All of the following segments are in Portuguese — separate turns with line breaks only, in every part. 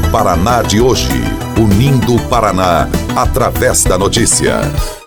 Paraná de hoje. Unindo o Paraná através da notícia.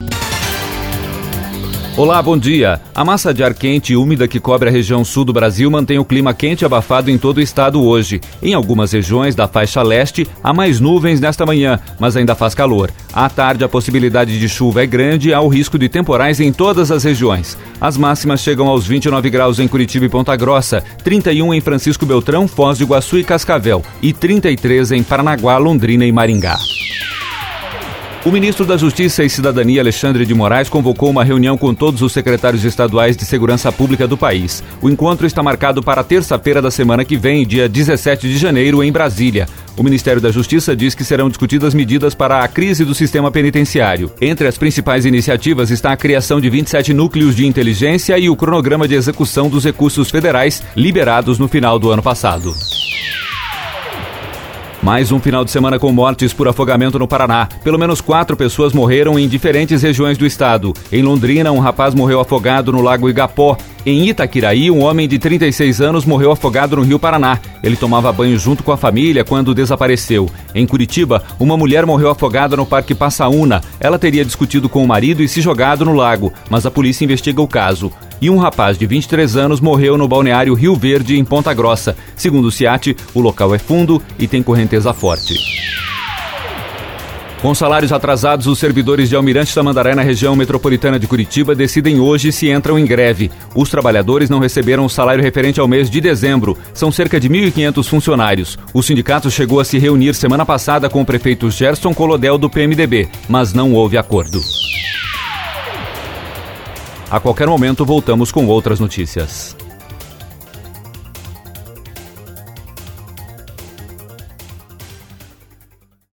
Olá, bom dia. A massa de ar quente e úmida que cobre a região sul do Brasil mantém o clima quente e abafado em todo o estado hoje. Em algumas regiões da faixa leste, há mais nuvens nesta manhã, mas ainda faz calor. À tarde, a possibilidade de chuva é grande e há o risco de temporais em todas as regiões. As máximas chegam aos 29 graus em Curitiba e Ponta Grossa, 31 em Francisco Beltrão, Foz do Iguaçu e Cascavel e 33 em Paranaguá, Londrina e Maringá. O ministro da Justiça e Cidadania, Alexandre de Moraes, convocou uma reunião com todos os secretários estaduais de segurança pública do país. O encontro está marcado para terça-feira da semana que vem, dia 17 de janeiro, em Brasília. O Ministério da Justiça diz que serão discutidas medidas para a crise do sistema penitenciário. Entre as principais iniciativas está a criação de 27 núcleos de inteligência e o cronograma de execução dos recursos federais liberados no final do ano passado. Mais um final de semana com mortes por afogamento no Paraná. Pelo menos 4 pessoas morreram em diferentes regiões do estado. Em Londrina, um rapaz morreu afogado no Lago Igapó. Em Itaquiraí, um homem de 36 anos morreu afogado no Rio Paraná. Ele tomava banho junto com a família quando desapareceu. Em Curitiba, uma mulher morreu afogada no Parque Passaúna. Ela teria discutido com o marido e se jogado no lago, mas a polícia investiga o caso. E um rapaz de 23 anos morreu no balneário Rio Verde, em Ponta Grossa. Segundo o CIAT, o local é fundo e tem correnteza forte. Com salários atrasados, os servidores de Almirante Tamandaré, na região metropolitana de Curitiba, decidem hoje se entram em greve. Os trabalhadores não receberam o salário referente ao mês de dezembro. São cerca de 1.500 funcionários. O sindicato chegou a se reunir semana passada com o prefeito Gerson Colodel do PMDB, mas não houve acordo. A qualquer momento voltamos com outras notícias.